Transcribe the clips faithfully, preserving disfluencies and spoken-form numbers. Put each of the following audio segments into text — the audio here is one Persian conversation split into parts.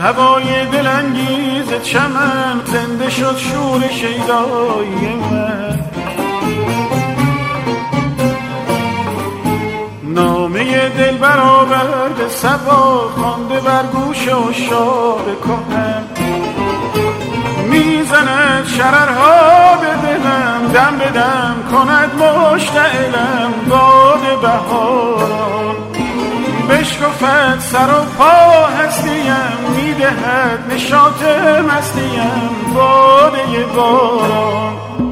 هوای دلانگیز چمن زنده شد شور شیدای من. نامه دل برآورده صبا خوانده بر گوش عشاق کهن. میزند شررها به دلم دم به دم کند مشتعلم باد بهاران. بشکفد سر و پا هستیم میدهد نشاط مستیم باده باران.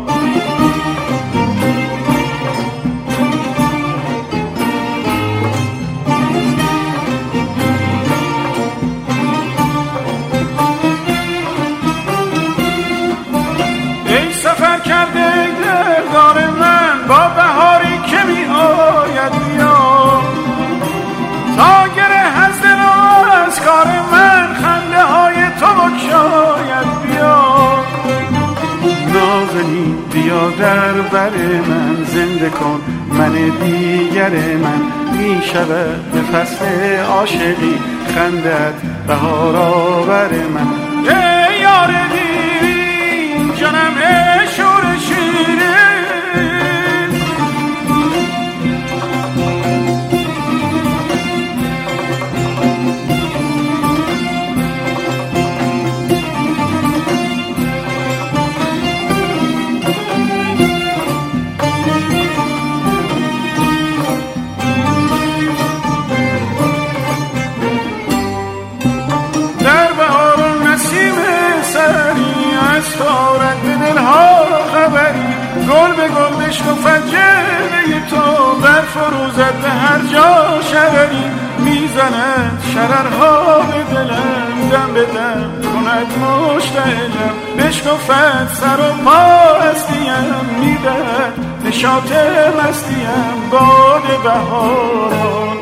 ای سفر کرده دلدار من با بهاری که می آید بیا. تا گره از دل و از کار من خنده های تو بگشاید بیا. نازنین بیا در بر من زنده کن من دیگر من. می شود به فصل عاشقی خندت بهار آور من. ای یار دیرین جانم ای شور شیرین. تارد به دلها خبری گل به گل بشکفد جلوه تو بر فروزد به هر جا شرری. میزند شررها به دلم دم به دم کند مشتعلم. بشکفد سر و پا هستیم میدهد نشاط مستیم باد بهاران.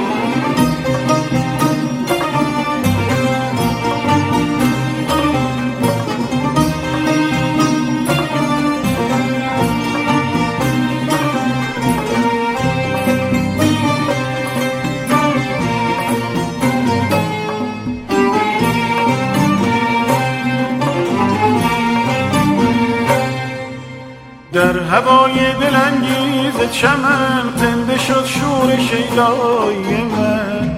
در هوای دلانگیز چمن زنده شد شور شیدای من.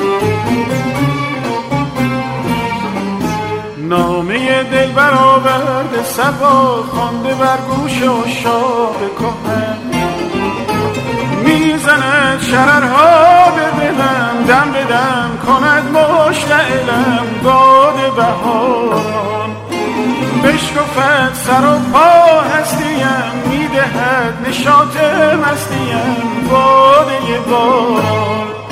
نامه دل برآورده صبا خوانده بر گوش عشاق کهن. میزند شررها به دلم دم به دم کند مشتعلم باد بهاران. بشکفد سر و پا هستیم میدهد نشاط مستیم باده باران.